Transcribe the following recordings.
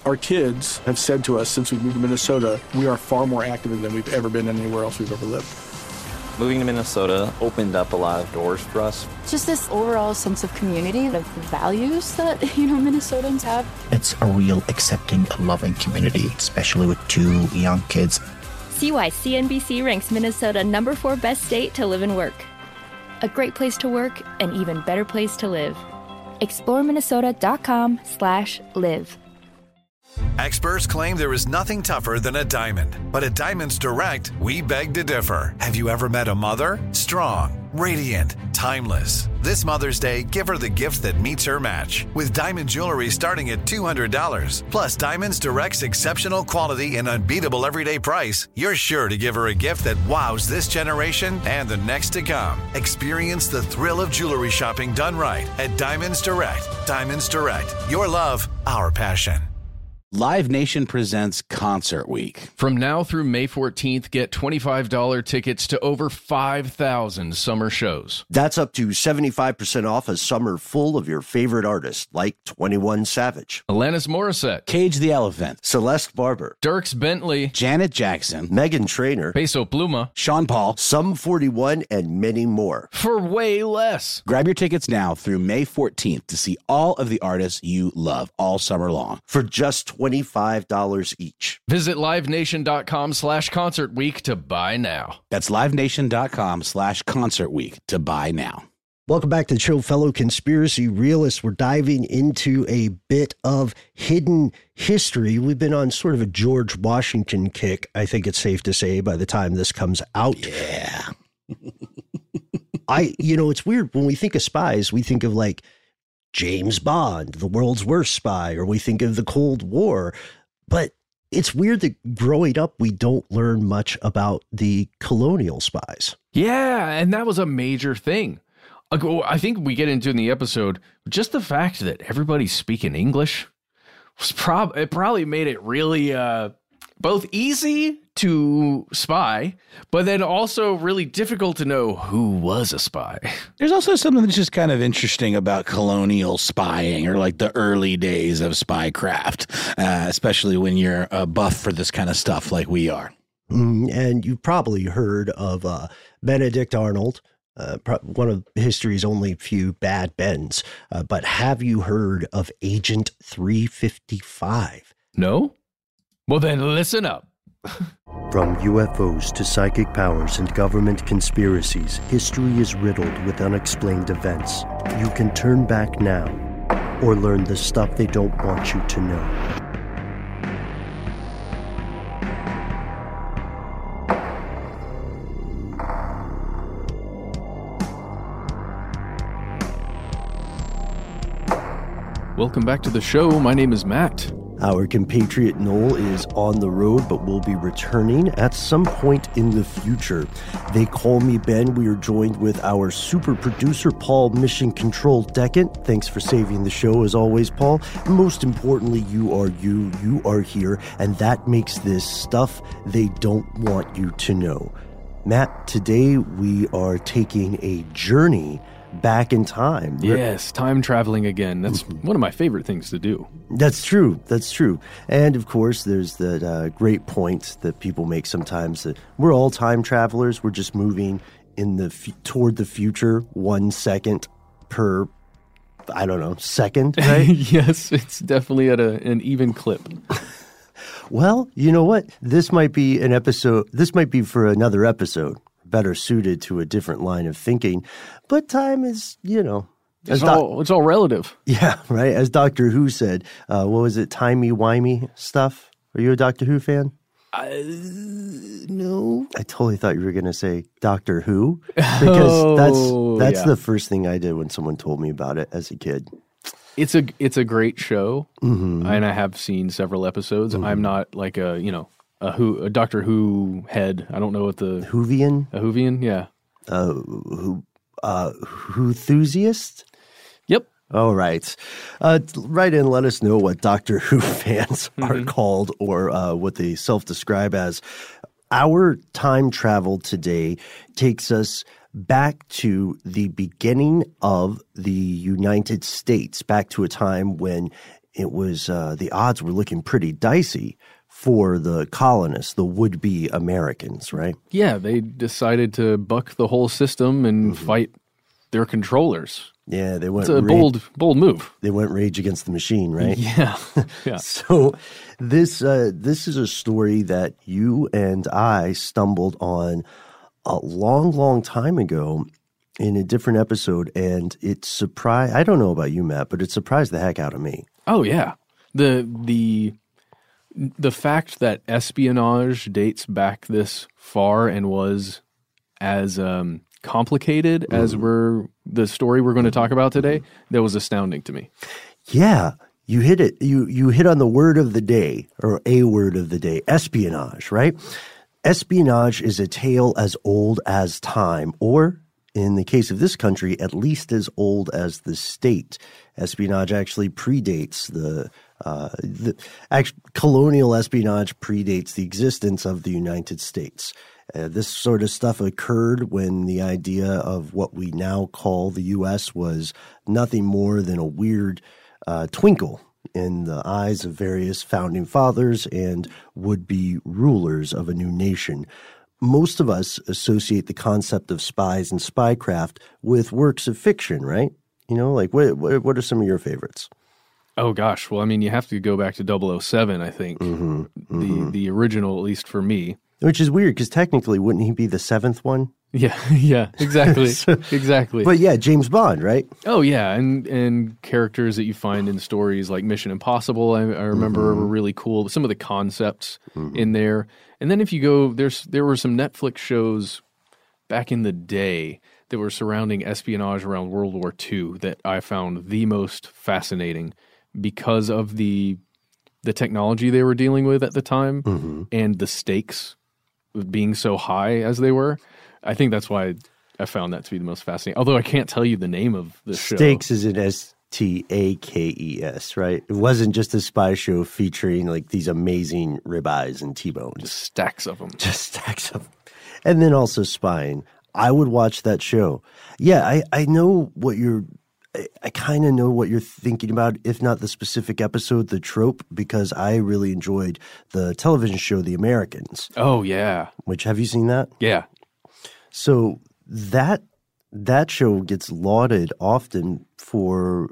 Our kids have said to us since we moved to Minnesota, we are far more active than we've ever been anywhere else we've ever lived. Moving to Minnesota opened up a lot of doors for us. Just this overall sense of community, of the values that, Minnesotans have. It's a real accepting, loving community, especially with 2 young kids. See why CNBC ranks Minnesota number 4 best state to live and work. A great place to work, an even better place to live. ExploreMinnesota.com/live. Experts claim there is nothing tougher than a diamond. But at Diamonds Direct, we beg to differ. Have you ever met a mother? Strong, radiant, timeless. This Mother's Day, give her the gift that meets her match. With diamond jewelry starting at $200. Plus Diamonds Direct's exceptional quality and unbeatable everyday price, you're sure to give her a gift that wows this generation and the next to come. Experience the thrill of jewelry shopping done right at Diamonds Direct. Diamonds Direct. Your love, our passion. Live Nation presents Concert Week. From now through May 14th, get $25 tickets to over 5,000 summer shows. That's up to 75% off a summer full of your favorite artists, like 21 Savage, Alanis Morissette, Cage the Elephant, Celeste Barber, Dierks Bentley, Janet Jackson, Meghan Trainor, Peso Pluma, Sean Paul, Sum 41, and many more. For way less. Grab your tickets now through May 14th to see all of the artists you love all summer long for just $25 each. Visit livenation.com/concert week to buy now. That's livenation.com/concert week to buy now. Welcome back to the show, fellow conspiracy realists. We're diving into a bit of hidden history. We've been on sort of a George Washington kick, I think it's safe to say, by the time this comes out. Yeah. It's weird. When we think of spies, we think of like James Bond, the world's worst spy, or we think of the Cold War. But it's weird that growing up, we don't learn much about the colonial spies. Yeah, and that was a major thing. I think we get into in the episode, just the fact that everybody's speaking English was probably made it really both easy to spy, but then also really difficult to know who was a spy. There's also something that's just kind of interesting about colonial spying, or like the early days of spycraft, especially when you're a buff for this kind of stuff like we are. And you've probably heard of Benedict Arnold, one of history's only few bad Bens. But have you heard of Agent 355? No? Well, then listen up. From UFOs to psychic powers and government conspiracies, history is riddled with unexplained events. You can turn back now or learn the stuff they don't want you to know. Welcome back to the show. My name is Matt. Our compatriot Noel is on the road, but will be returning at some point in the future. They call me Ben. We are joined with our super producer, Paul Mission Control Decant. Thanks for saving the show, as always, Paul. Most importantly, you are here, and that makes this stuff they don't want you to know. Matt, today we are taking a journey back in time. Yes, time traveling again. That's one of my favorite things to do. That's true. And of course, there's that great point that people make sometimes that we're all time travelers. We're just moving in toward the future 1 second per, second, right? Yes, it's definitely at an even clip. Well, you know what? This might be an episode. This might be for another episode, better suited to a different line of thinking. But time is, it's all relative. Yeah, right. As Doctor Who said, what was it? Timey-wimey stuff. Are you a Doctor Who fan? No. I totally thought you were going to say Doctor Who, because that's the first thing I did when someone told me about it as a kid. It's a great show, and I have seen several episodes. I'm not like a Doctor Who head. I don't know what the Whovian. A Whovian, yeah. Whoenthusiast? Yep. All right. Write in, let us know what Doctor Who fans are called, or what they self-describe as. Our time travel today takes us back to the beginning of the United States, back to a time when it was the odds were looking pretty dicey for the colonists, the would-be Americans, right? Yeah, they decided to buck the whole system and fight their controllers. Yeah, they went. It's a bold move. They went Rage Against the Machine, right? Yeah, yeah. So this is a story that you and I stumbled on a long time ago in a different episode, and it surprised. I don't know about you, Matt, but it surprised the heck out of me. Oh yeah, the fact that espionage dates back this far and was as complicated as the story we're going to talk about today, that was astounding to me. Yeah, you hit it. You hit on the word of the day, or a word of the day, espionage, right? Espionage is a tale as old as time, or in the case of this country, at least as old as the state. Espionage actually predates colonial espionage predates the existence of the United States. This sort of stuff occurred when the idea of what we now call the U.S. was nothing more than a weird twinkle in the eyes of various founding fathers and would-be rulers of a new nation. Most of us associate the concept of spies and spycraft with works of fiction, right? You know, like what are some of your favorites? Oh gosh, well, I mean, you have to go back to 007, I think. The original, at least for me. Which is weird, because technically, wouldn't he be the seventh one? Yeah, exactly, exactly. But yeah, James Bond, right? Oh yeah, and characters that you find in stories like Mission Impossible, I remember were really cool. Some of the concepts in there. And then if you go, there were some Netflix shows back in the day that were surrounding espionage around World War II that I found the most fascinating because of the technology they were dealing with at the time and the stakes being so high as they were. I think that's why I found that to be the most fascinating. Although I can't tell you the name of the show. Stakes is an STAKES, right? It wasn't just a spy show featuring like these amazing ribeyes and T-bones. Just stacks of them. And then also spying. I would watch that show. Yeah, I know what I kind of know what you're thinking about, if not the specific episode, the trope, because I really enjoyed the television show The Americans. Oh, yeah. Which, have you seen that? Yeah. So that show gets lauded often for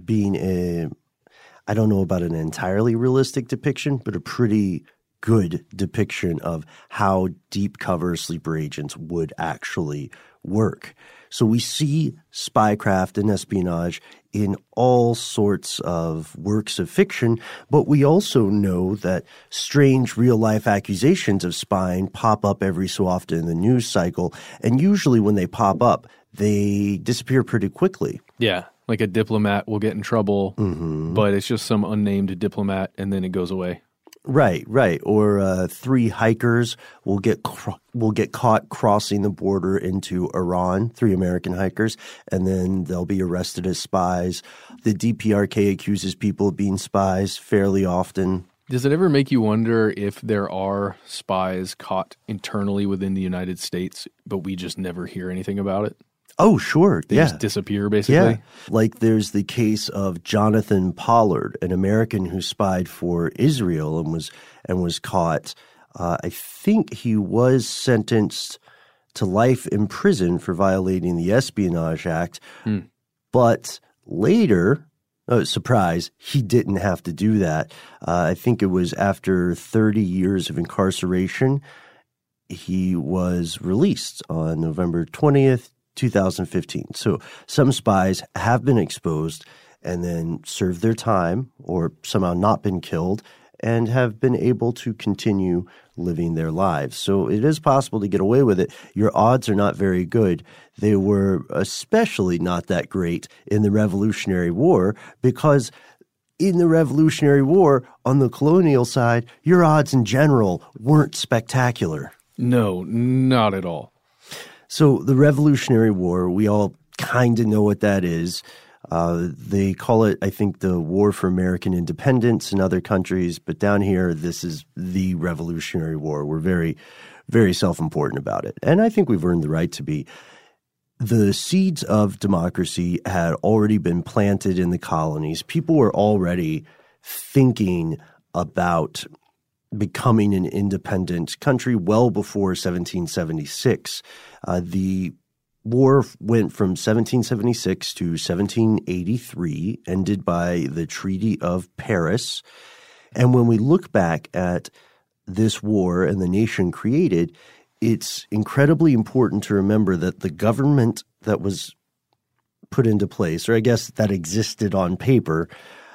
being I don't know about an entirely realistic depiction, but a pretty good depiction of how deep cover sleeper agents would actually work. So we see spycraft and espionage in all sorts of works of fiction, but we also know that strange real-life accusations of spying pop up every so often in the news cycle, and usually when they pop up, they disappear pretty quickly. Yeah, like a diplomat will get in trouble, but it's just some unnamed diplomat, and then it goes away. Right. Or 3 hikers will get caught crossing the border into Iran, 3 American hikers, and then they'll be arrested as spies. The DPRK accuses people of being spies fairly often. Does it ever make you wonder if there are spies caught internally within the United States, but we just never hear anything about it? Oh, sure. They just disappear, basically? Yeah. Like there's the case of Jonathan Pollard, an American who spied for Israel and was caught. I think he was sentenced to life in prison for violating the Espionage Act. But later, surprise, he didn't have to do that. I think it was after 30 years of incarceration, he was released on November 20th, 2015. So some spies have been exposed and then served their time or somehow not been killed and have been able to continue living their lives. So it is possible to get away with it. Your odds are not very good. They were especially not that great in the Revolutionary War because in the Revolutionary War, on the colonial side, your odds in general weren't spectacular. No, not at all. So the Revolutionary War, we all kind of know what that is. They call it, I think, the War for American Independence in other countries. But down here, this is the Revolutionary War. We're very, very self-important about it. And I think we've earned the right to be. The seeds of democracy had already been planted in the colonies. People were already thinking about becoming an independent country well before 1776. The war went from 1776 to 1783, ended by the Treaty of Paris. And when we look back at this war and the nation created, it's incredibly important to remember that the government that was put into place, or I guess that existed on paper,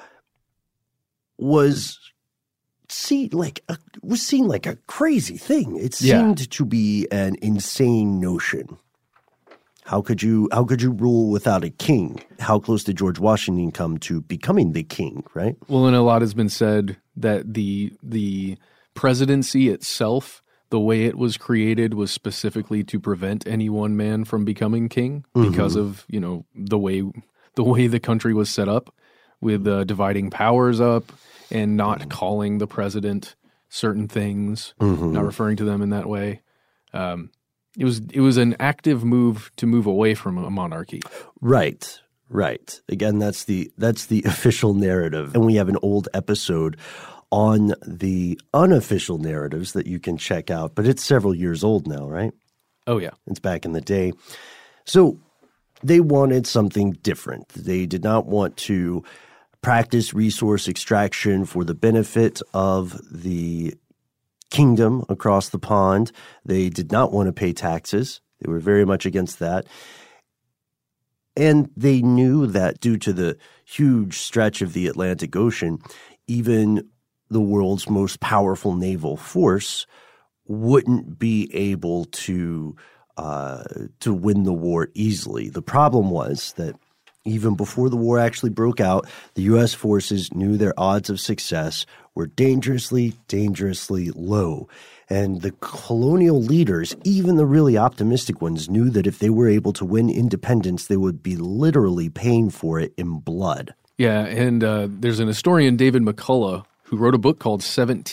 was seen like a crazy thing. It seemed to be an insane notion. How could you rule without a king? How close did George Washington come to becoming the king, right? Well, and a lot has been said that the presidency itself, the way it was created, was specifically to prevent any one man from becoming king because of, you know, the way the country was set up, with dividing powers up and not calling the president certain things, not referring to them in that way. It was an active move to move away from a monarchy. Right. Again, that's the official narrative. And we have an old episode on the unofficial narratives that you can check out, but it's several years old now, right? Oh, yeah. It's back in the day. So they wanted something different. They did not want to practice resource extraction for the benefit of the kingdom across the pond. They did not want to pay taxes. They were very much against that. And they knew that due to the huge stretch of the Atlantic Ocean, even the world's most powerful naval force wouldn't be able to win the war easily. The problem was that even before the war actually broke out, the U.S. forces knew their odds of success were dangerously, dangerously low. And the colonial leaders, even the really optimistic ones, knew that if they were able to win independence, they would be literally paying for it in blood. Yeah, and there's an historian, David McCullough, who wrote a book called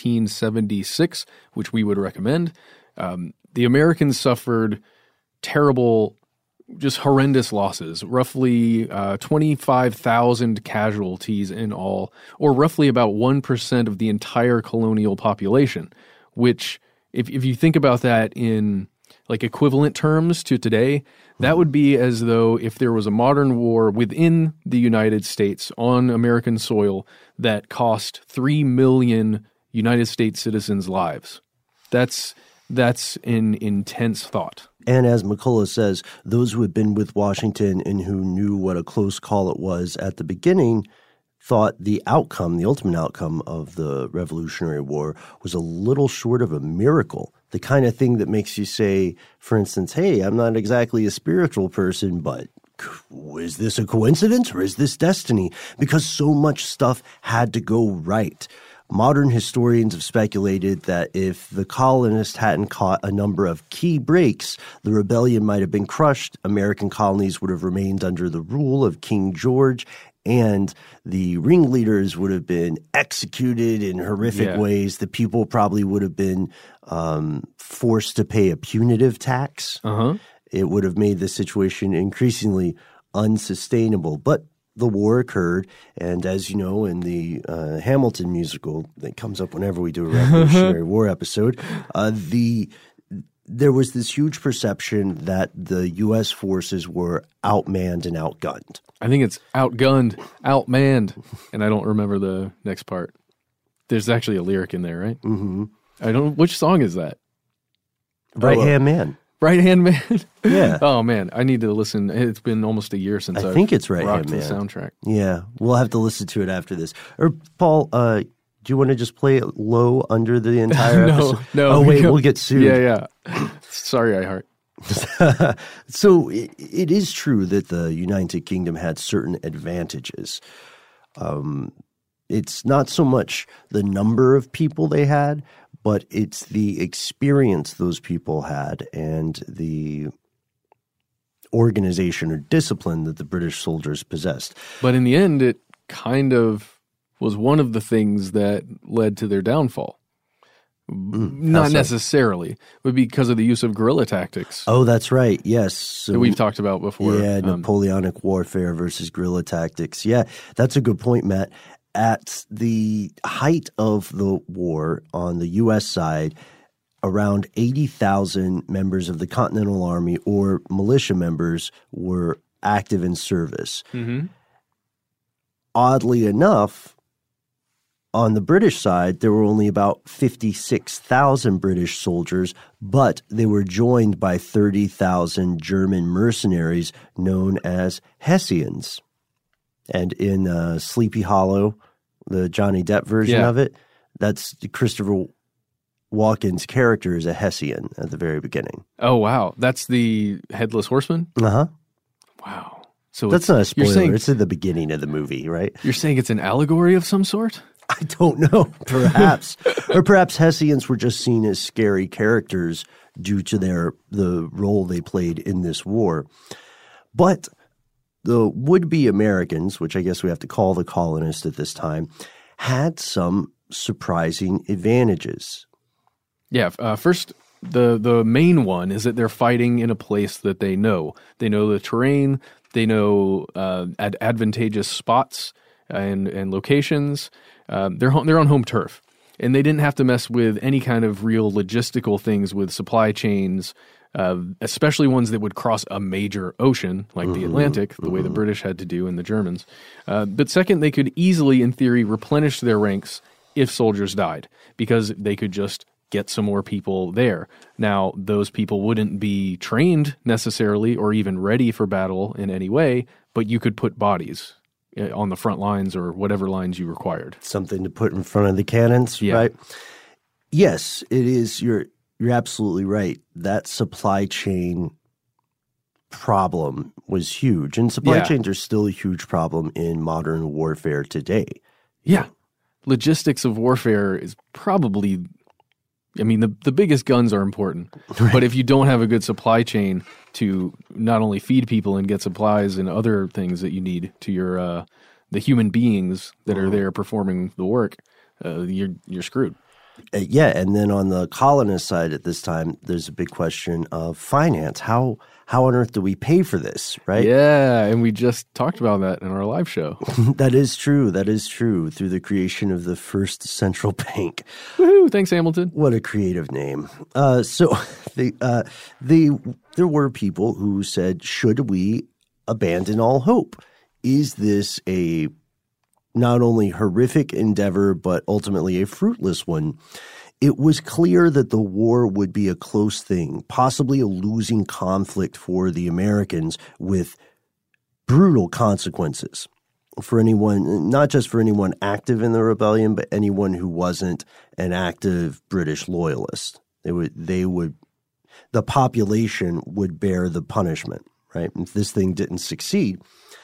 1776, which we would recommend. The Americans suffered terrible, just horrendous losses, roughly 25,000 casualties in all, or roughly about 1% of the entire colonial population, which, if you think about that in like equivalent terms to today, that would be as though if there was a modern war within the United States on American soil that cost 3 million United States citizens' lives. That's an intense thought. And as McCullough says, those who had been with Washington and who knew what a close call it was at the beginning thought the ultimate outcome of the Revolutionary War was a little short of a miracle. The kind of thing that makes you say, for instance, hey, I'm not exactly a spiritual person, but is this a coincidence or is this destiny? Because so much stuff had to go right. Modern historians have speculated that if the colonists hadn't caught a number of key breaks, the rebellion might have been crushed, American colonies would have remained under the rule of King George, and the ringleaders would have been executed in horrific ways. The people probably would have been forced to pay a punitive tax. It would have made the situation increasingly unsustainable. But the war occurred, and as you know, in the Hamilton musical that comes up whenever we do a Revolutionary War episode, there was this huge perception that the U.S. forces were outmanned and outgunned. I think it's outgunned, outmanned, and I don't remember the next part. There's actually a lyric in there, right? Mm-hmm. Which song is that? Right Hand Man. Right Hand Man? Yeah. Oh, man. I need to listen. It's been almost a year since I think it's Right Hand Man. The soundtrack. Yeah. We'll have to listen to it after this. Or, Paul, do you want to just play it low under the entire episode? No. Oh, wait, we'll get sued. Yeah. Sorry, iHeart. So it is true that the United Kingdom had certain advantages. It's not so much the number of people they had, but it's the experience those people had and the organization or discipline that the British soldiers possessed. But in the end, it kind of was one of the things that led to their downfall. Not necessarily, but because of the use of guerrilla tactics. Oh, that's right. Yes. So, that we've talked about before. Yeah, Napoleonic warfare versus guerrilla tactics. Yeah, that's a good point, Matt. at the height of the war on the U.S. side, around 80,000 members of the Continental Army or militia members were active in service. Mm-hmm. Oddly enough, on the British side, there were only about 56,000 British soldiers, but they were joined by 30,000 German mercenaries known as Hessians. And in Sleepy Hollow, the Johnny Depp version of it, that's Christopher Walken's character is a Hessian at the very beginning. Oh, wow. That's the Headless Horseman? Uh-huh. Wow. So that's not a spoiler. Saying, it's at the beginning of the movie, right? You're saying it's an allegory of some sort? I don't know. Perhaps. Or perhaps Hessians were just seen as scary characters due to the role they played in this war. But the would-be Americans, which I guess we have to call the colonists at this time, had some surprising advantages. Yeah. First, the main one is that they're fighting in a place that they know. They know the terrain. They know advantageous spots and locations. They're on home turf. And they didn't have to mess with any kind of real logistical things with supply chains, especially ones that would cross a major ocean like the Atlantic, the way the British had to do and the Germans. But second, they could easily, in theory, replenish their ranks if soldiers died because they could just get some more people there. Now, those people wouldn't be trained necessarily or even ready for battle in any way, but you could put bodies on the front lines or whatever lines you required. Something to put in front of the cannons, right? Yes, it is. You're absolutely right. That supply chain problem was huge, and supply chains are still a huge problem in modern warfare today. Yeah. Logistics of warfare is probably, I mean, the biggest guns are important, but if you don't have a good supply chain to not only feed people and get supplies and other things that you need to your the human beings that are there performing the work, you're screwed. Yeah, and then on the colonist side at this time, there's a big question of finance. How on earth do we pay for this, right? Yeah, and we just talked about that in our live show. That is true. That is true. Through the creation of the first central bank. Woohoo! Thanks, Hamilton. What a creative name. So there were people who said, should we abandon all hope? Is this a not only horrific endeavor, but ultimately a fruitless one? It was clear that the war would be a close thing, possibly a losing conflict for the Americans with brutal consequences for anyone, not just for anyone active in the rebellion, but anyone who wasn't an active British loyalist. The population would bear the punishment, right? If this thing didn't succeed.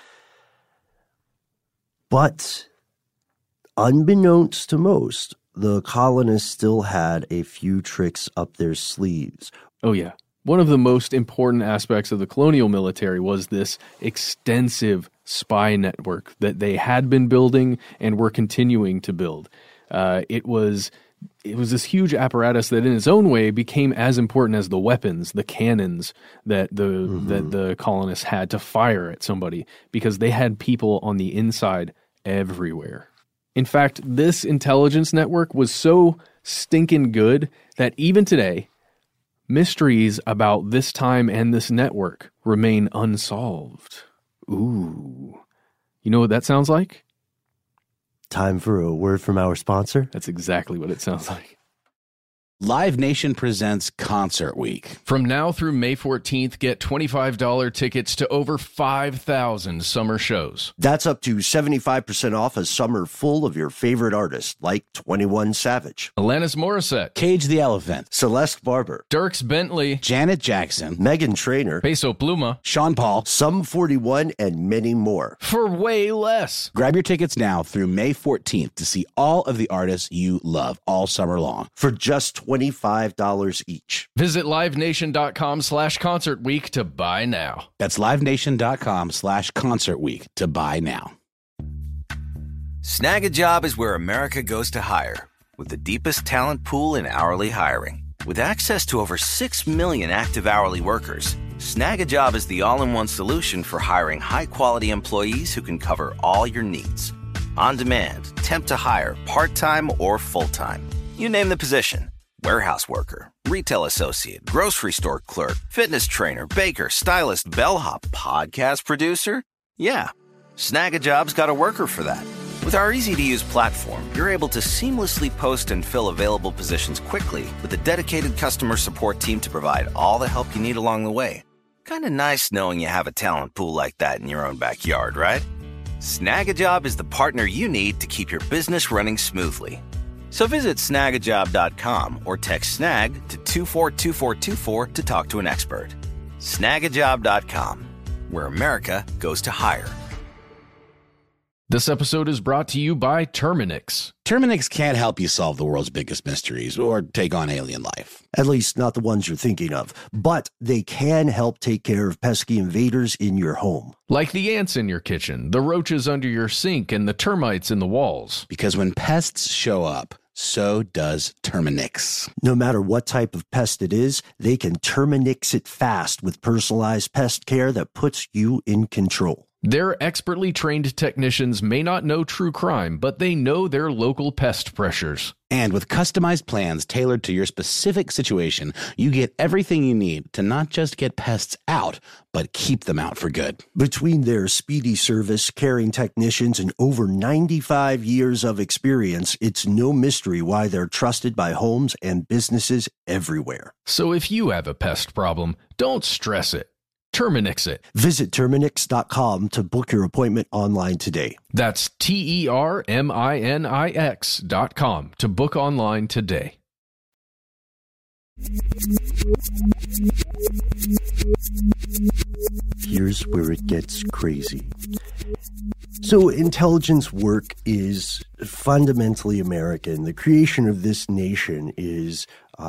But unbeknownst to most, the colonists still had a few tricks up their sleeves. Oh, yeah. One of the most important aspects of the colonial military was this extensive spy network that they had been building and were continuing to build. It was this huge apparatus that in its own way became as important as the weapons, the cannons that the colonists had to fire at somebody, because they had people on the inside everywhere. In fact, this intelligence network was so stinking good that even today, mysteries about this time and this network remain unsolved. Ooh. You know what that sounds like? Time for a word from our sponsor. That's exactly what it sounds like. Live Nation presents Concert Week. From now through May 14th, get $25 tickets to over 5,000 summer shows. That's up to 75% off a summer full of your favorite artists like 21 Savage, Alanis Morissette, Cage the Elephant, Celeste Barber, Dierks Bentley, Janet Jackson, Meghan Trainor, Peso Pluma, Sean Paul, Sum 41, and many more. For way less. Grab your tickets now through May 14th to see all of the artists you love all summer long. For just $25 each. Visit livenation.com/Concert Week to buy now. That's livenation.com/Concert Week to buy now. Snag a Job is where America goes to hire, with the deepest talent pool in hourly hiring. With access to over 6 million active hourly workers, Snag a Job is the all-in-one solution for hiring high-quality employees who can cover all your needs. On demand, temp to hire, part-time or full-time. You name the position. Warehouse worker, retail associate, grocery store clerk, fitness trainer, baker, stylist, bellhop, podcast producer. Yeah, Snag-a-Job's got a worker for that. With our easy-to-use platform, you're able to seamlessly post and fill available positions quickly with a dedicated customer support team to provide all the help you need along the way. Kind of nice knowing you have a talent pool like that in your own backyard, right? Snag-a-Job is the partner you need to keep your business running smoothly. So visit snagajob.com or text snag to 242424 to talk to an expert. Snagajob.com, where America goes to hire. This episode is brought to you by Terminix. Terminix can't help you solve the world's biggest mysteries or take on alien life. At least not the ones you're thinking of. But they can help take care of pesky invaders in your home. Like the ants in your kitchen, the roaches under your sink, and the termites in the walls. Because when pests show up, so does Terminix. No matter what type of pest it is, they can Terminix it fast with personalized pest care that puts you in control. Their expertly trained technicians may not know true crime, but they know their local pest pressures. And with customized plans tailored to your specific situation, you get everything you need to not just get pests out, but keep them out for good. Between their speedy service, caring technicians, and over 95 years of experience, it's no mystery why they're trusted by homes and businesses everywhere. So if you have a pest problem, don't stress it. Terminix it. Visit Terminix.com to book your appointment online today. That's TERMINIX.com to book online today. Here's where it gets crazy. So intelligence work is fundamentally American. The creation of this nation is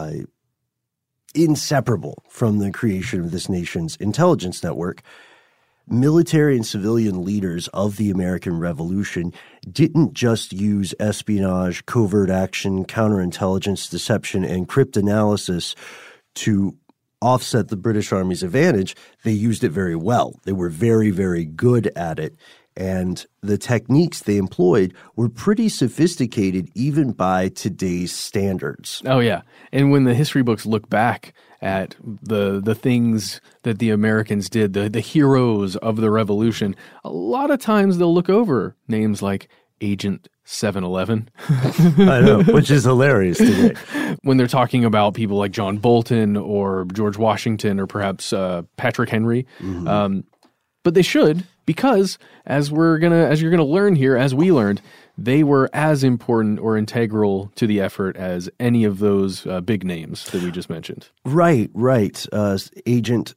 inseparable from the creation of this nation's intelligence network. Military and civilian leaders of the American Revolution didn't just use espionage, covert action, counterintelligence, deception, and cryptanalysis to offset the British Army's advantage. They used it very well. They were very, very good at it. And the techniques they employed were pretty sophisticated even by today's standards. Oh, yeah. And when the history books look back at the things that the Americans did, the heroes of the revolution, a lot of times they'll look over names like Agent 711. I know, which is hilarious today. When they're talking about people like John Bolton or George Washington or perhaps Patrick Henry. Mm-hmm. But they should, because as you're gonna learn here, as we learned, they were as important or integral to the effort as any of those big names that we just mentioned. Right. Agent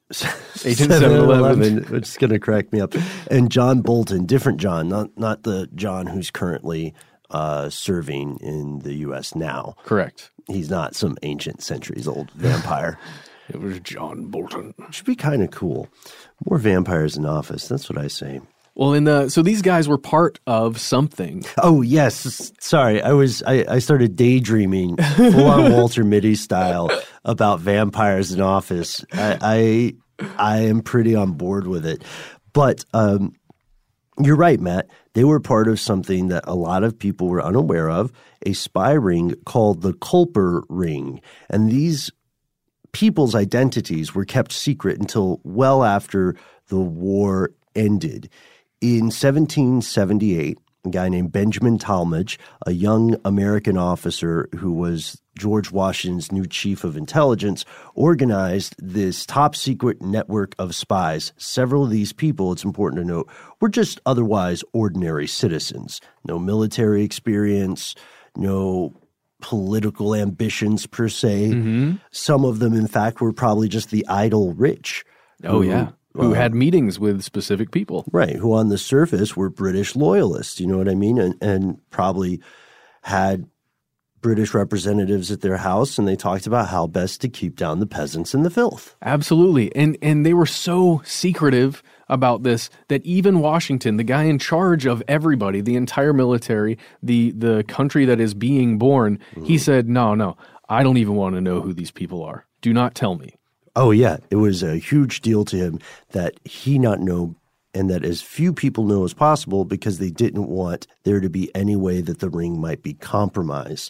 711, which is going to crack me up. And John Bolton, different John, not the John who's currently serving in the U.S. now. Correct. He's not some ancient centuries old vampire. It was John Bolton. Should be kind of cool. More vampires in office. That's what I say. Well, so these guys were part of something. Oh, yes. Sorry. I started daydreaming full on Walter Mitty style about vampires in office. I am pretty on board with it. But you're right, Matt. They were part of something that a lot of people were unaware of, a spy ring called the Culper Ring. And these people's identities were kept secret until well after the war ended. In 1778, a guy named Benjamin Talmadge, a young American officer who was George Washington's new chief of intelligence, organized this top-secret network of spies. Several of these people, it's important to note, were just otherwise ordinary citizens. No military experience, no political ambitions per se. Mm-hmm. Some of them, in fact, were probably just the idle rich. Who had meetings with specific people. Right, who on the surface were British loyalists, you know what I mean? And probably had British representatives at their house, and they talked about how best to keep down the peasants and the filth. Absolutely. And they were so secretive about this that even Washington, the guy in charge of everybody, the entire military, the country that is being born, he said, no, I don't even want to know who these people are. Do not tell me. Oh, yeah. It was a huge deal to him that he not know and that as few people know as possible because they didn't want there to be any way that the ring might be compromised.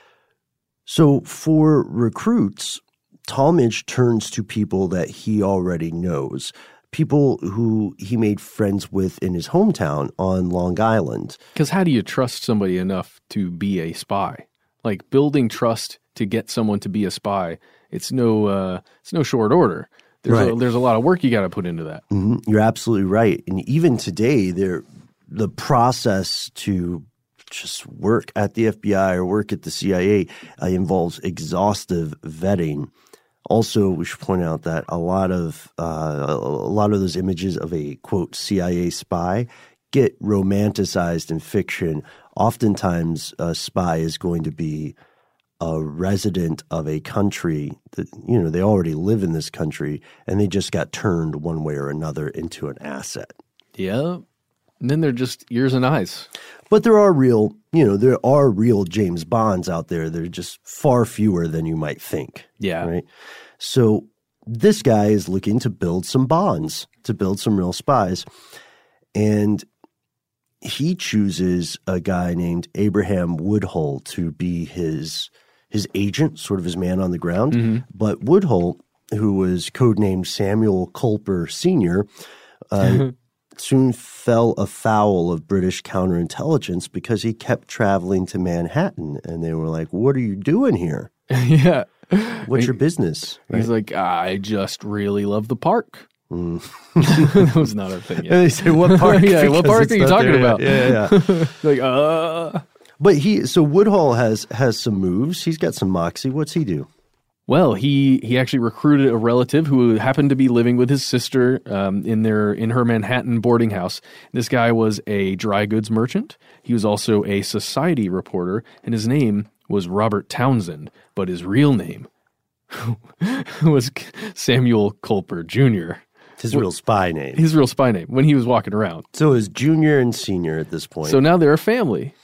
So for recruits, Talmadge turns to people that he already knows, people who he made friends with in his hometown on Long Island. Because how do you trust somebody enough to be a spy? Like building trust to get someone to be a spy, it's no short order. There's a lot of work you got to put into that. Mm-hmm. You're absolutely right. And even today, the process to just work at the FBI or work at the CIA involves exhaustive vetting. Also, we should point out that a lot of those images of a, quote, CIA spy get romanticized in fiction. Oftentimes, a spy is going to be a resident of a country that, they already live in this country and they just got turned one way or another into an asset. Yeah. And then they're just ears and eyes. But there are real James Bonds out there. They're just far fewer than you might think. Yeah. Right. So this guy is looking to build some bonds, to build some real spies. And he chooses a guy named Abraham Woodhull to be his agent, sort of his man on the ground. Mm-hmm. But Woodhull, who was codenamed Samuel Culper Sr., soon fell afoul of British counterintelligence because he kept traveling to Manhattan. And they were like, what are you doing here? Yeah. What's your business? Right? He's like, I just really love the park. That was not a thing yet. And they say, what park? Yeah, what park are you talking about? Yeah. Like, But so Woodhull has some moves. He's got some moxie. What's he do? Well, he actually recruited a relative who happened to be living with his sister in her Manhattan boarding house. This guy was a dry goods merchant. He was also a society reporter, and his name was Robert Townsend, but his real name was Samuel Culper Jr. His real spy name. His real spy name when he was walking around. So his junior and senior at this point. So now they're a family.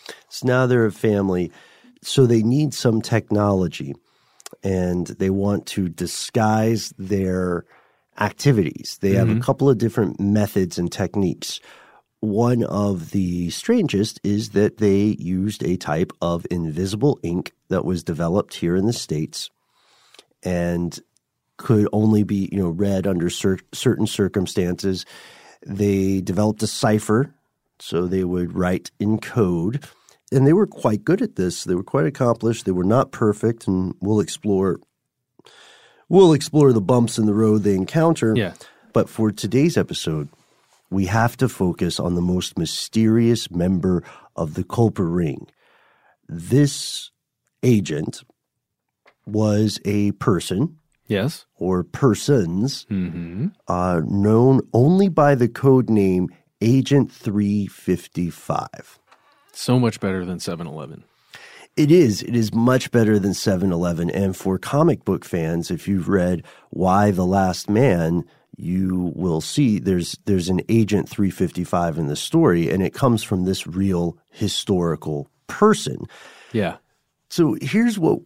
So they need some technology, and they want to disguise their activities. They have a couple of different methods and techniques. One of the strangest is that they used a type of invisible ink that was developed here in the States and could only be, read under certain circumstances. They developed a cipher, so they would write in code, and they were quite good at this. They were quite accomplished. They were not perfect, and we'll explore the bumps in the road they encounter. Yeah. But for today's episode, we have to focus on the most mysterious member of the Culper Ring. This agent was a person. Yes. Or persons, known only by the code name Agent 355. So much better than 7-Eleven. It is. It is much better than 7-Eleven. And for comic book fans, if you've read Y: The Last Man, you will see there's an Agent 355 in the story, and it comes from this real historical person. Yeah. So here's what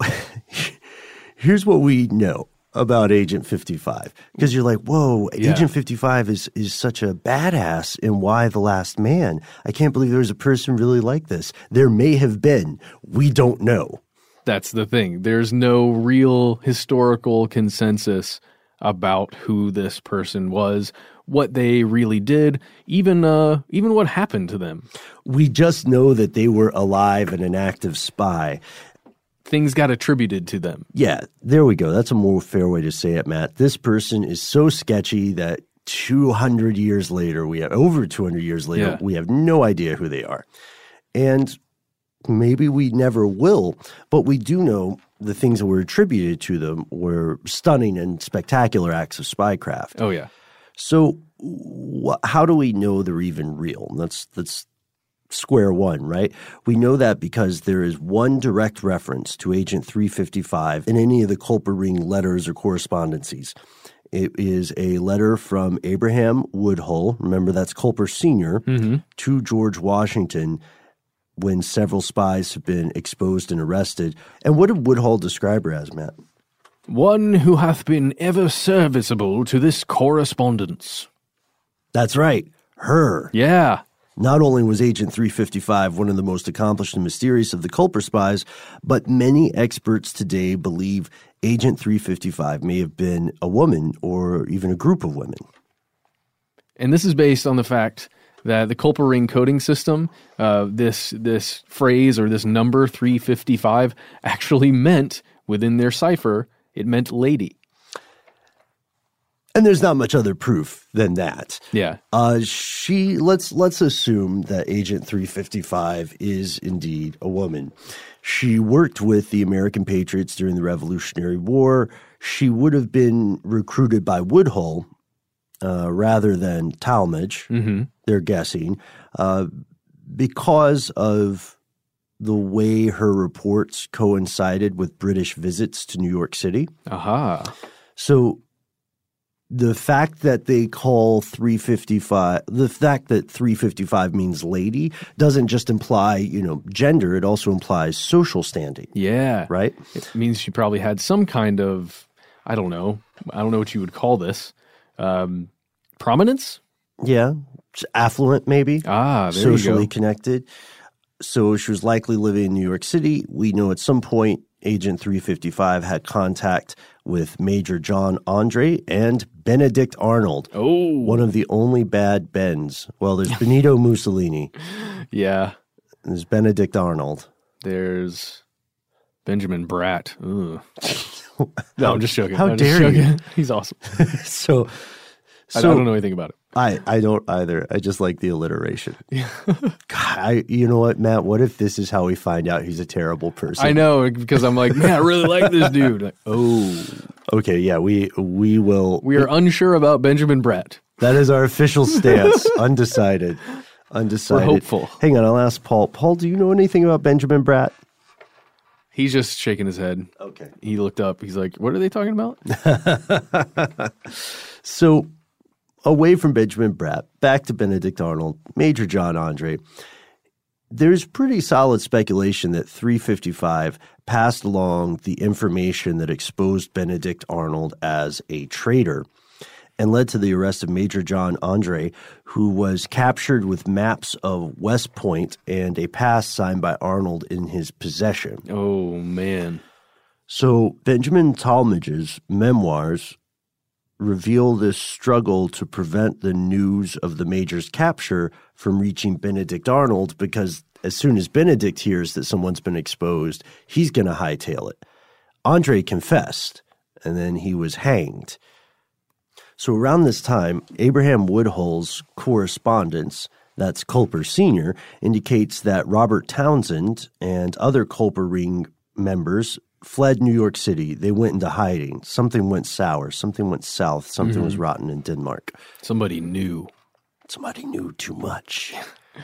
we know about Agent 55, because you're like, whoa, Agent 55 is such a badass in Y: The Last Man. I can't believe there's a person really like this. There may have been. We don't know. That's the thing. There's no real historical consensus about who this person was, what they really did, even what happened to them. We just know that they were alive and an active spy. Things got attributed to them. Yeah, there we go. That's a more fair way to say it, Matt. This person is so sketchy that 200 years later, we have no idea who they are. And maybe we never will, but we do know the things that were attributed to them were stunning and spectacular acts of spycraft. Oh, yeah. So how do we know they're even real? That's square one, right? We know that because there is one direct reference to Agent 355 in any of the Culper Ring letters or correspondences. It is a letter from Abraham Woodhull, remember that's Culper Sr., to George Washington when several spies have been exposed and arrested. And what did Woodhull describe her as, Matt? One who hath been ever serviceable to this correspondence. That's right. her. Yeah. Not only was Agent 355 one of the most accomplished and mysterious of the Culper spies, but many experts today believe Agent 355 may have been a woman or even a group of women. And this is based on the fact that the Culper ring coding system, this phrase or this number 355 actually meant, within their cipher, it meant lady. And there's not much other proof than that. Yeah. Let's assume that Agent 355 is indeed a woman. She worked with the American Patriots during the Revolutionary War. She would have been recruited by Woodhull rather than Talmadge, they're guessing, because of the way her reports coincided with British visits to New York City. Aha. So the fact that they call 355, the fact that 355 means lady doesn't just imply, gender. It also implies social standing. Yeah. Right? It means she probably had some kind of, I don't know what you would call this, prominence? Yeah. Affluent, maybe. There socially you go. Connected. So she was likely living in New York City. We know at some point Agent 355 had contact with Major John Andre and Benedict Arnold. Oh. One of the only bad Bens. Well, there's Benito Mussolini. Yeah. There's Benedict Arnold. There's Benjamin Bratt. Ooh. No, I'm just joking. How dare you? He's awesome. So I don't know anything about it. I don't either. I just like the alliteration. God, you know what, Matt? What if this is how we find out he's a terrible person? I know, because I'm like, man, I really like this dude. Like, oh. Okay, yeah, we will. We are unsure about Benjamin Bratt. That is our official stance. Undecided. We're hopeful. Hang on, I'll ask Paul. Paul, do you know anything about Benjamin Bratt? He's just shaking his head. Okay. He looked up. He's like, what are they talking about? So, away from Benjamin Bratt, back to Benedict Arnold, Major John Andre. There's pretty solid speculation that 355 passed along the information that exposed Benedict Arnold as a traitor and led to the arrest of Major John Andre, who was captured with maps of West Point and a pass signed by Arnold in his possession. Oh, man. So Benjamin Talmadge's memoirs reveal this struggle to prevent the news of the Major's capture from reaching Benedict Arnold, because as soon as Benedict hears that someone's been exposed, he's going to hightail it. Andre confessed, and then he was hanged. So around this time, Abraham Woodhull's correspondence, that's Culper Sr., indicates that Robert Townsend and other Culper Ring members fled New York City. They went into hiding. Something went sour. Something went south. Something was rotten in Denmark. Somebody knew. Somebody knew too much.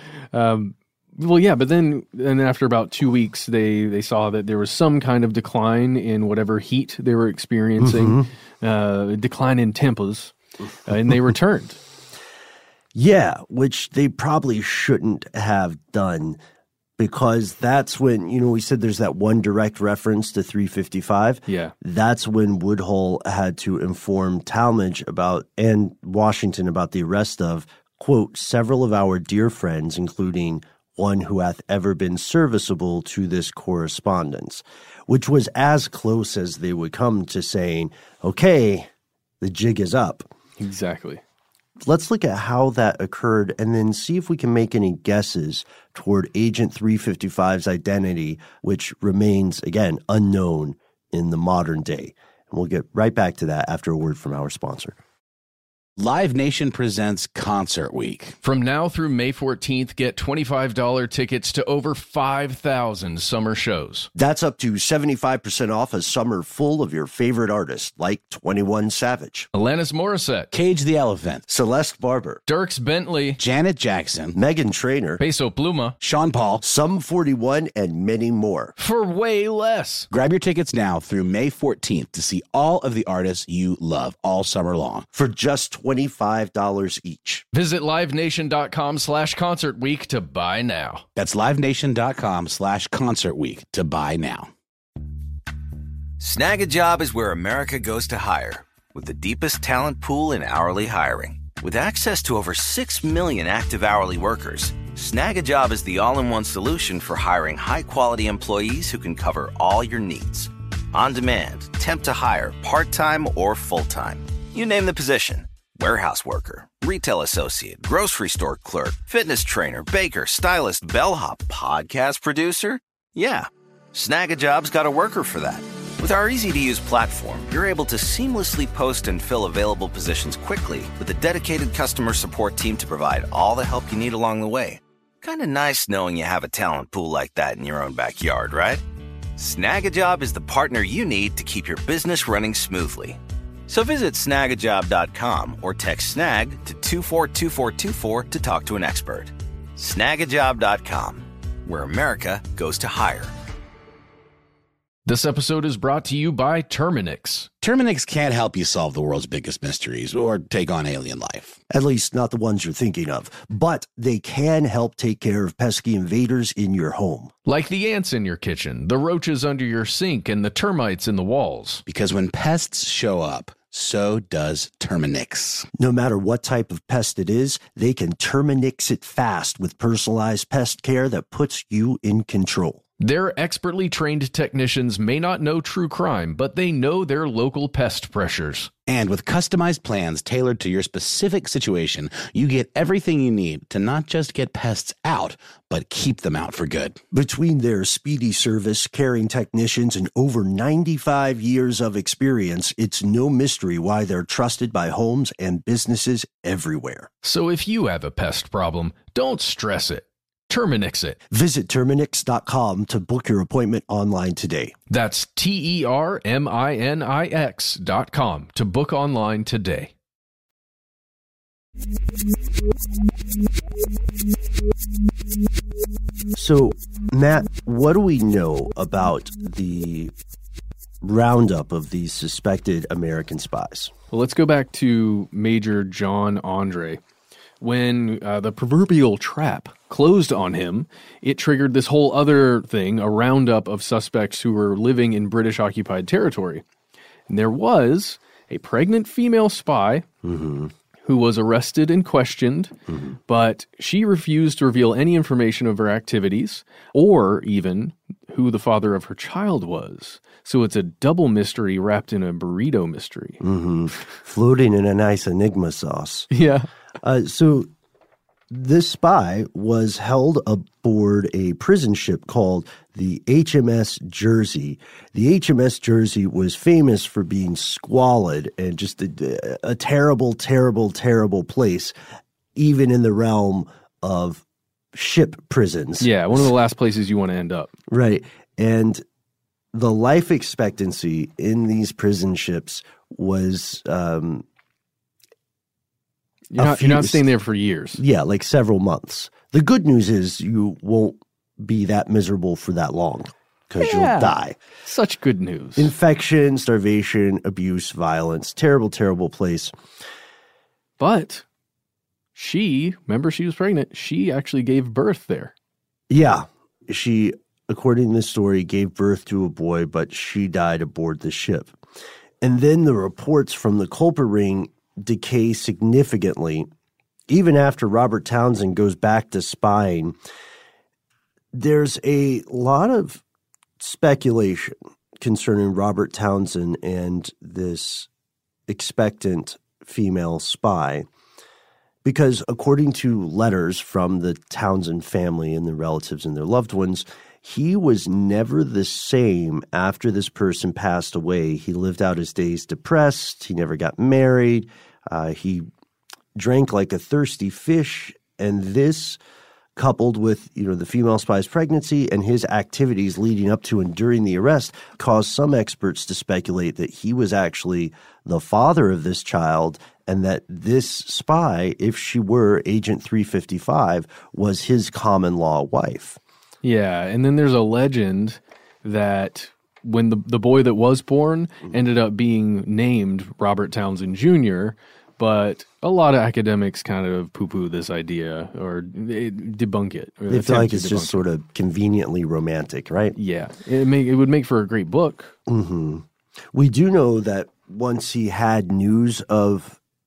Well, yeah, but then after about 2 weeks, they saw that there was some kind of decline in whatever heat they were experiencing, decline in tempos, and they returned. Yeah, which they probably shouldn't have done, because that's when, we said there's that one direct reference to 355. Yeah. That's when Woodhull had to inform Talmadge and Washington about the arrest of, quote, several of our dear friends, including one who hath ever been serviceable to this correspondence, which was as close as they would come to saying, okay, the jig is up. Exactly. Let's look at how that occurred and then see if we can make any guesses toward Agent 355's identity, which remains, again, unknown in the modern day. And we'll get right back to that after a word from our sponsor. Live Nation presents Concert Week. From now through May 14th, get $25 tickets to over 5,000 summer shows. That's up to 75% off a summer full of your favorite artists, like 21 Savage, Alanis Morissette, Cage the Elephant, Celeste Barber, Dierks Bentley, Janet Jackson, Meghan Trainor, Peso Pluma, Sean Paul, Sum 41, and many more. For way less. Grab your tickets now through May 14th to see all of the artists you love all summer long for just $25 each. Visit livenation.com/Concert Week to buy now. That's livenation.com/Concert Week to buy now. Snag a Job is where America goes to hire, with the deepest talent pool in hourly hiring. With access to over 6 million active hourly workers, Snag-a-Job is the all-in-one solution for hiring high-quality employees who can cover all your needs. On demand, temp to hire, part-time or full-time. You name the position. Warehouse worker, retail associate, grocery store clerk, fitness trainer, baker, stylist, bellhop, podcast producer. Yeah, Snag-a-Job's got a worker for that. With our easy-to-use platform, you're able to seamlessly post and fill available positions quickly with a dedicated customer support team to provide all the help you need along the way. Kind of nice knowing you have a talent pool like that in your own backyard, right? Snag-a-Job is the partner you need to keep your business running smoothly. So visit snagajob.com or text snag to 242424 to talk to an expert. Snagajob.com, where America goes to hire. This episode is brought to you by Terminix. Terminix can't help you solve the world's biggest mysteries or take on alien life. At least not the ones you're thinking of. But they can help take care of pesky invaders in your home. Like the ants in your kitchen, the roaches under your sink, and the termites in the walls. Because when pests show up, so does Terminix. No matter what type of pest it is, they can Terminix it fast with personalized pest care that puts you in control. Their expertly trained technicians may not know true crime, but they know their local pest pressures. And with customized plans tailored to your specific situation, you get everything you need to not just get pests out, but keep them out for good. Between their speedy service, caring technicians, and over 95 years of experience, it's no mystery why they're trusted by homes and businesses everywhere. So if you have a pest problem, don't stress it. Terminix it. Visit Terminix.com to book your appointment online today. That's TERMINIX.com to book online today. So, Matt, what do we know about the roundup of these suspected American spies? Well, let's go back to Major John Andre. When the proverbial trap closed on him, it triggered this whole other thing, a roundup of suspects who were living in British-occupied territory. And there was a pregnant female spy who was arrested and questioned, but she refused to reveal any information of her activities or even who the father of her child was. So it's a double mystery wrapped in a burrito mystery. Floating in a nice enigma sauce. Yeah. So this spy was held aboard a prison ship called the HMS Jersey. The HMS Jersey was famous for being squalid and just a terrible, terrible, terrible place, even in the realm of ship prisons. Yeah, one of the last places you want to end up. Right. And the life expectancy in these prison ships was You're not staying there for years. Yeah, like several months. The good news is you won't be that miserable for that long because you'll die. Such good news. Infection, starvation, abuse, violence. Terrible, terrible place. But remember she was pregnant. She actually gave birth there. Yeah. She, according to the story, gave birth to a boy, but she died aboard the ship. And then the reports from the culprit ring decay significantly. Even after Robert Townsend goes back to spying, there's a lot of speculation concerning Robert Townsend and this expectant female spy, because according to letters from the Townsend family and the relatives and their loved ones, he was never the same after this person passed away. He lived out his days depressed. He never got married. He drank like a thirsty fish. And this, coupled with, the female spy's pregnancy and his activities leading up to and during the arrest, caused some experts to speculate that he was actually the father of this child and that this spy, if she were Agent 355, was his common law wife. Yeah, and then there's a legend that when the boy that was born ended up being named Robert Townsend Jr., but a lot of academics kind of poo-poo this idea or debunk it. Or they feel like it's just sort of conveniently romantic, right? Yeah, it would make for a great book. We do know that once he had news of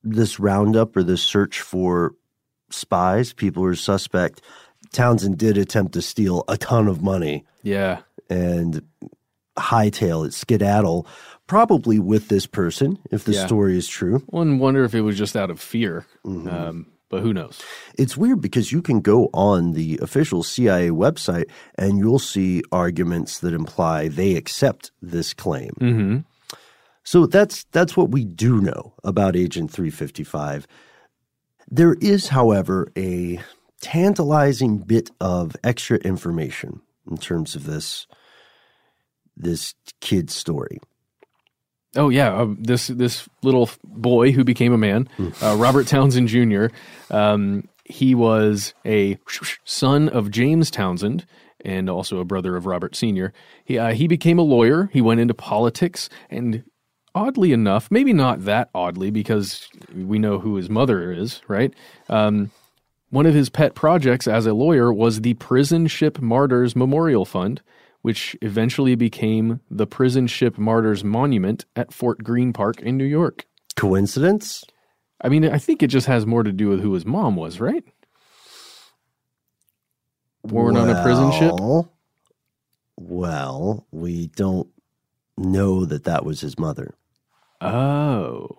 this roundup or this search for spies, people who are suspect, Townsend did attempt to steal a ton of money. Yeah. And hightail it, skedaddle, probably with this person, if the story is true. One wonder if it was just out of fear, but who knows? It's weird because you can go on the official CIA website and you'll see arguments that imply they accept this claim. Mm-hmm. So that's what we do know about Agent 355. There is, however, a tantalizing bit of extra information in terms of this kid's story. Oh yeah, this little boy who became a man, Robert Townsend Jr. He was a son of James Townsend and also a brother of Robert Sr. He became a lawyer. He went into politics, and oddly enough, maybe not that oddly because we know who his mother is, right? One of his pet projects as a lawyer was the Prison Ship Martyrs Memorial Fund, which eventually became the Prison Ship Martyrs Monument at Fort Greene Park in New York. Coincidence? I mean, I think it just has more to do with who his mom was, right? Born on a prison ship? Well, we don't know that was his mother. Oh.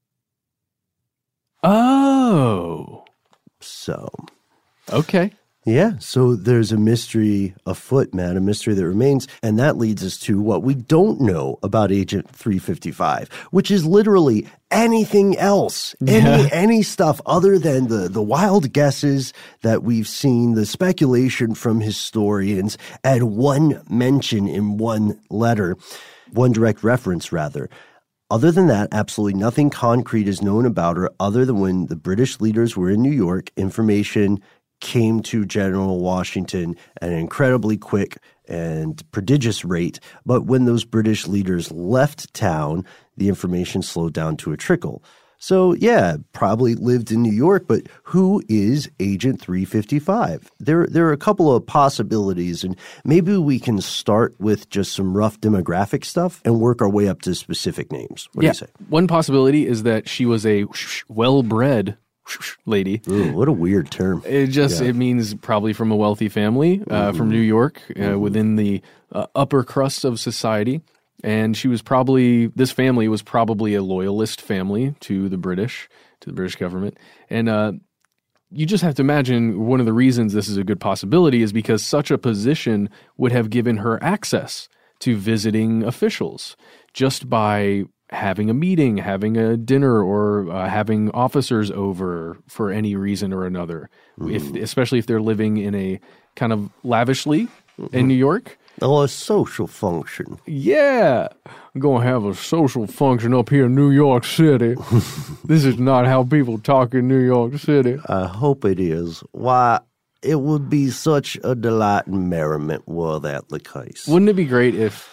So. Okay. Yeah, so there's a mystery afoot, man, a mystery that remains. And that leads us to what we don't know about Agent 355, which is literally anything else, any stuff other than the wild guesses that we've seen, the speculation from historians, and one mention in one letter, one direct reference, rather. Other than that, absolutely nothing concrete is known about her other than when the British leaders were in New York, information came to General Washington at an incredibly quick and prodigious rate. But when those British leaders left town, the information slowed down to a trickle. So, yeah, probably lived in New York, but who is Agent 355? There are a couple of possibilities, and maybe we can start with just some rough demographic stuff and work our way up to specific names. What do you say? One possibility is that she was a well-bred lady. Ooh, what a weird term. It means probably from a wealthy family, from New York, within the upper crust of society. And this family was probably a loyalist family to the British government. And you just have to imagine one of the reasons this is a good possibility is because such a position would have given her access to visiting officials just by having a meeting, having a dinner, or having officers over for any reason or another, especially if they're living in a kind of lavishly in New York. Oh, a social function. Yeah. I'm going to have a social function up here in New York City. This is not how people talk in New York City. I hope it is. Why, it would be such a delight and merriment were that the case. Wouldn't it be great if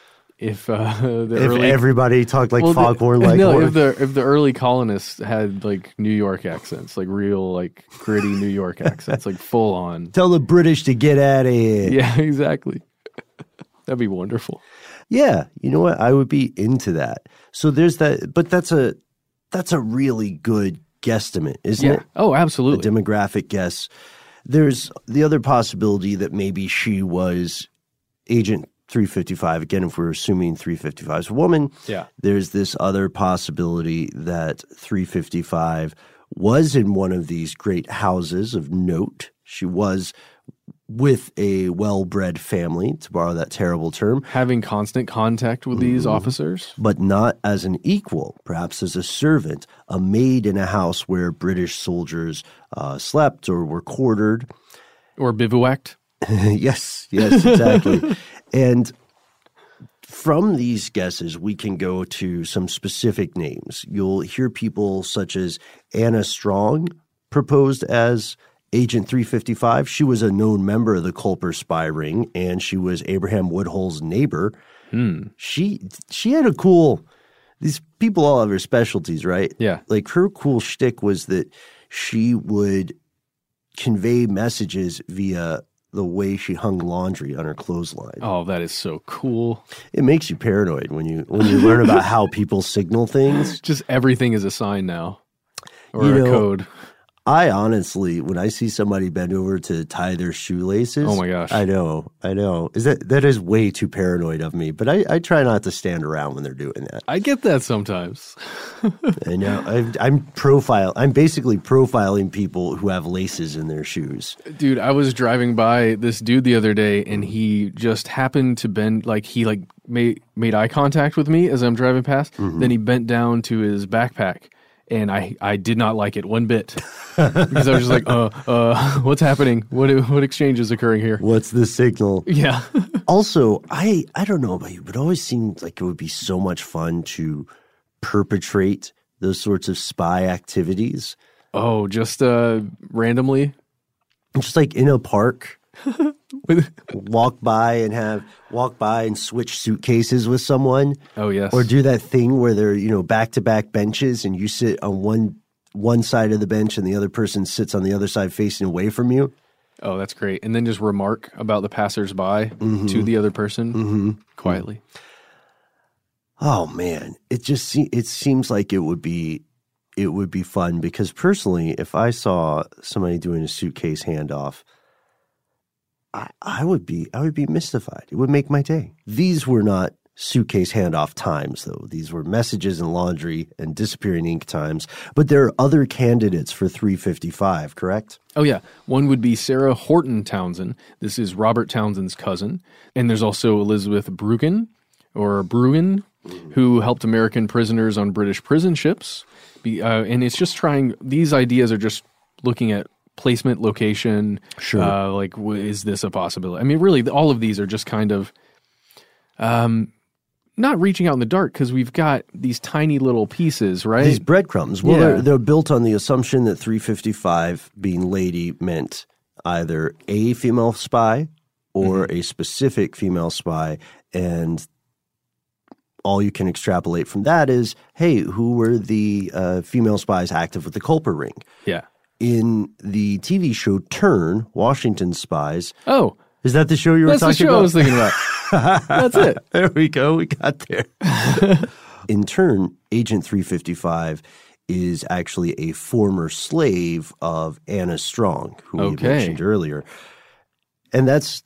everybody talked like Foghorn Leghorn? If the early colonists had like New York accents, like real like gritty New York accents, like full on. Tell the British to get out of here. Yeah, exactly. That'd be wonderful. Yeah, you know what? I would be into that. So there's that, but that's a really good guesstimate, isn't it? Oh, absolutely. A demographic guess. There's the other possibility that maybe she was Agent 355. Again, if we're assuming 355 is a woman, there's this other possibility that 355 was in one of these great houses of note. She was with a well-bred family, to borrow that terrible term. Having constant contact with these officers. But not as an equal, perhaps as a servant, a maid in a house where British soldiers slept or were quartered. Or bivouacked. Yes, exactly. And from these guesses, we can go to some specific names. You'll hear people such as Anna Strong proposed as Agent 355. She was a known member of the Culper spy ring, and she was Abraham Woodhull's neighbor. She had a cool – these people all have their specialties, right? Yeah. Like her cool shtick was that she would convey messages via the way she hung laundry on her clothesline. Oh, that is so cool. It makes you paranoid when you learn about how people signal things. Just everything is a sign now. or a code. I honestly, when I see somebody bend over to tie their shoelaces, oh my gosh, I know. That is way too paranoid of me. But I try not to stand around when they're doing that. I get that sometimes. I know. I'm basically profiling people who have laces in their shoes. Dude, I was driving by this dude the other day, and he just happened to bend, made eye contact with me as I'm driving past. Mm-hmm. Then he bent down to his backpack. And I did not like it one bit because I was just like, what's happening? What exchange is occurring here? What's the signal? Yeah. Also, I don't know about you, but it always seemed like it would be so much fun to perpetrate those sorts of spy activities. Oh, just randomly? Just like in a park. walk by and switch suitcases with someone. Oh yes. Or do that thing where they're back to back benches and you sit on one side of the bench and the other person sits on the other side facing away from you. Oh, that's great. And then just remark about the passersby to the other person quietly. Oh man, it seems like it would be fun because personally, if I saw somebody doing a suitcase handoff, I would be mystified. It would make my day. These were not suitcase handoff times, though. These were messages and laundry and disappearing ink times. But there are other candidates for 355, correct? Oh, yeah. One would be Sarah Horton Townsend. This is Robert Townsend's cousin. And there's also Elizabeth Brugan, who helped American prisoners on British prison ships. And it's just these ideas are just looking at placement, location, sure. Is this a possibility? I mean, really, all of these are just kind of not reaching out in the dark because we've got these tiny little pieces, right? These breadcrumbs. Well, they're built on the assumption that 355 being lady meant either a female spy or a specific female spy, and all you can extrapolate from that is, hey, who were the female spies active with the Culper ring? Yeah. In the TV show Turn, Washington Spies. Oh. Is that the show you were talking about? That's the show I was thinking about. That's it. There we go. We got there. In Turn, Agent 355 is actually a former slave of Anna Strong, who we mentioned earlier. And that's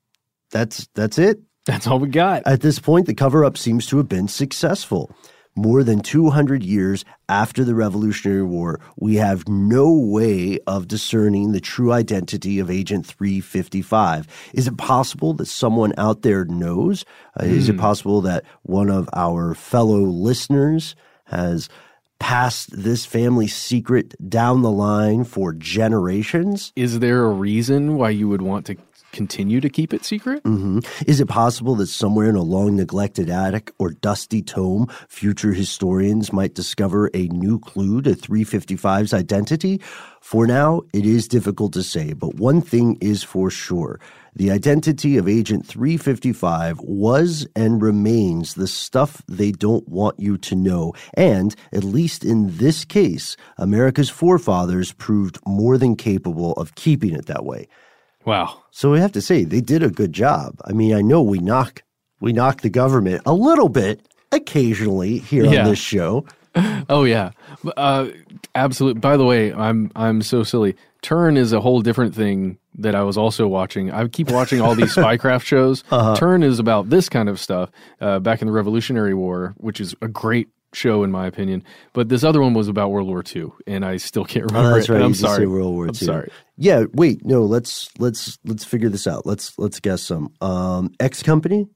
it. That's all we got. At this point, the cover-up seems to have been successful. More than 200 years after the Revolutionary War, we have no way of discerning the true identity of Agent 355. Is it possible that someone out there knows? Is it possible that one of our fellow listeners has passed this family secret down the line for generations? Is there a reason why you would want to continue to keep it secret? Is it possible that somewhere in a long-neglected attic or dusty tome, future historians might discover a new clue to 355's identity? For now, it is difficult to say, but one thing is for sure. The identity of Agent 355 was and remains the stuff they don't want you to know. And, at least in this case, America's forefathers proved more than capable of keeping it that way. Wow. So we have to say they did a good job. I mean, I know we knock the government a little bit occasionally here on this show. Oh yeah. Absolutely. By the way, I'm so silly. Turn is a whole different thing that I was also watching. I keep watching all these spycraft shows. Turn is about this kind of stuff back in the Revolutionary War, which is a great show in my opinion, but this other one was about World War II, and I still can't remember that's it. Right. I'm sorry. World War II. I'm sorry. Yeah, wait, no. Let's figure this out. Let's guess some. X Company.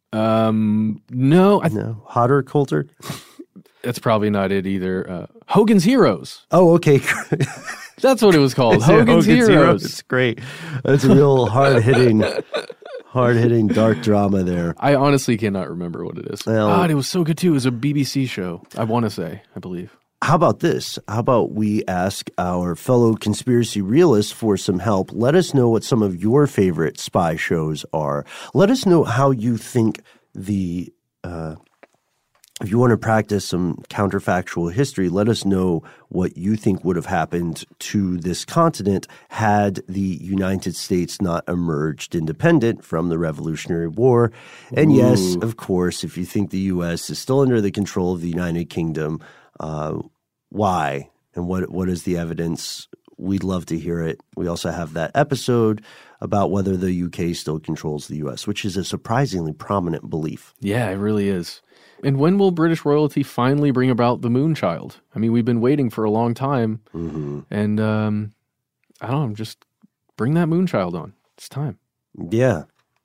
No. Hotter, colder. That's probably not it either. Hogan's Heroes. Oh, okay. That's what it was called. Hogan's Heroes. It's great. That's a real hard-hitting dark drama there. I honestly cannot remember what it is. Well, God, it was so good too. It was a BBC show. I believe. How about this? How about we ask our fellow conspiracy realists for some help? Let us know what some of your favorite spy shows are. Let us know how you think if you want to practice some counterfactual history, let us know what you think would have happened to this continent had the United States not emerged independent from the Revolutionary War. And yes, of course, if you think the U.S. is still under the control of the United Kingdom, why? And what is the evidence? We'd love to hear it. We also have that episode about whether the UK still controls the US, which is a surprisingly prominent belief. Yeah, it really is. And when will British royalty finally bring about the Moonchild? I mean, we've been waiting for a long time. Mm-hmm. And I don't know, just bring that Moonchild on. It's time. Yeah.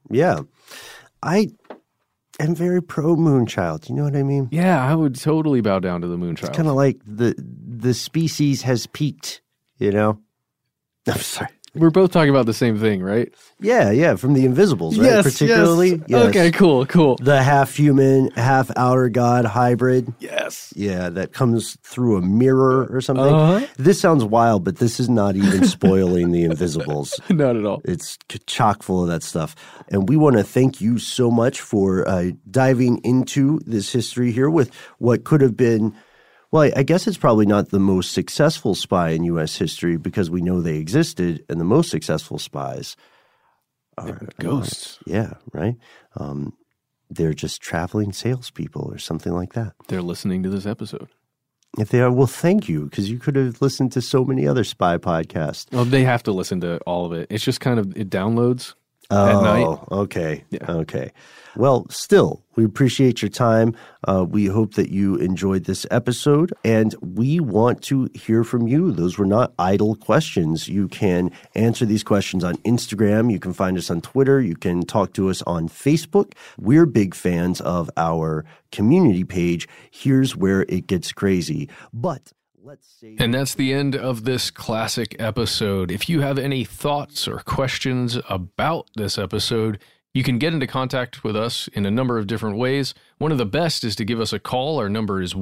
I am very pro Moonchild. You know what I mean? Yeah, I would totally bow down to the Moonchild. It's kind of like the species has peaked, you know? I'm sorry. We're both talking about the same thing, right? Yeah, from The Invisibles, right? Yes, particularly. Yes. Okay, cool. The half human, half outer god hybrid. Yes. Yeah, that comes through a mirror or something. Uh-huh. This sounds wild, but this is not even spoiling The Invisibles. Not at all. It's chock full of that stuff. And we want to thank you so much for diving into this history here with what could have been, well, I guess it's probably not the most successful spy in U.S. history because we know they existed, and the most successful spies are ghosts. Yeah, right? They're just traveling salespeople or something like that. They're listening to this episode. If they are, well, thank you, because you could have listened to so many other spy podcasts. Well, they have to listen to all of it. It's just kind of, it downloads at night. Oh, okay. Yeah. Okay. Well, still, we appreciate your time. We hope that you enjoyed this episode, and we want to hear from you. Those were not idle questions. You can answer these questions on Instagram. You can find us on Twitter. You can talk to us on Facebook. We're big fans of our community page. Here's where it gets crazy. But and that's the end of this classic episode. If you have any thoughts or questions about this episode, you can get into contact with us in a number of different ways. One of the best is to give us a call. Our number is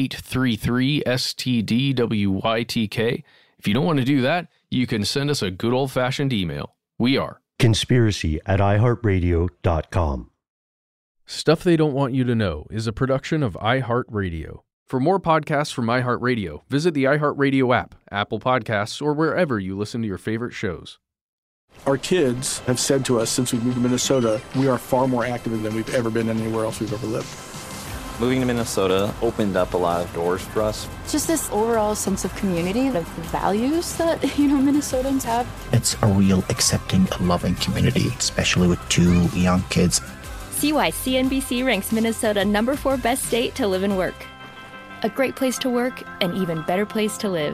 1-833-STDWYTK. If you don't want to do that, you can send us a good old-fashioned email. We are conspiracy@iheartradio.com. Stuff They Don't Want You to Know is a production of iHeartRadio. For more podcasts from iHeartRadio, visit the iHeartRadio app, Apple Podcasts, or wherever you listen to your favorite shows. Our kids have said to us since we moved to Minnesota, we are far more active than we've ever been anywhere else we've ever lived. Moving to Minnesota opened up a lot of doors for us. Just this overall sense of community, of the values that, Minnesotans have. It's a real accepting, loving community, especially with two young kids. See why CNBC ranks Minnesota number 4 best state to live and work. A great place to work, an even better place to live.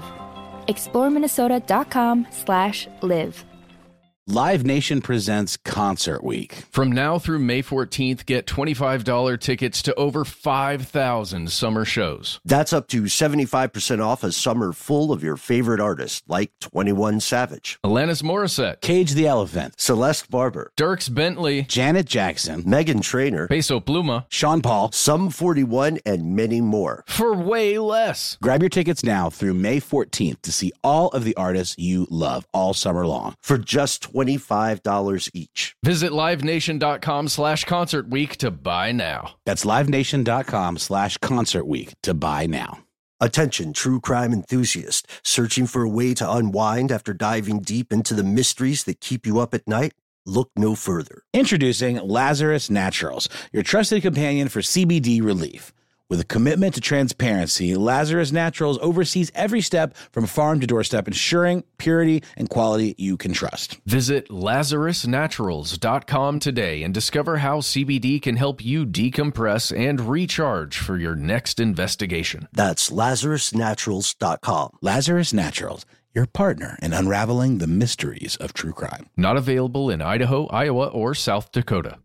ExploreMinnesota.com/live. Live Nation presents Concert Week. From now through May 14th, get $25 tickets to over 5,000 summer shows. That's up to 75% off a summer full of your favorite artists, like 21 Savage, Alanis Morissette, Cage the Elephant, Celeste Barber, Dierks Bentley, Janet Jackson, Meghan Trainor, Peso Pluma, Sean Paul, Sum 41, and many more. For way less. Grab your tickets now through May 14th to see all of the artists you love all summer long. For just $25 each. Visit livenation.com/concert week to buy now. That's livenation.com/concert week to buy now. Attention, true crime enthusiast, searching for a way to unwind after diving deep into the mysteries that keep you up at night? Look no further. Introducing Lazarus Naturals, your trusted companion for CBD relief. With a commitment to transparency, Lazarus Naturals oversees every step from farm to doorstep, ensuring purity and quality you can trust. Visit LazarusNaturals.com today and discover how CBD can help you decompress and recharge for your next investigation. That's LazarusNaturals.com. Lazarus Naturals, your partner in unraveling the mysteries of true crime. Not available in Idaho, Iowa, or South Dakota.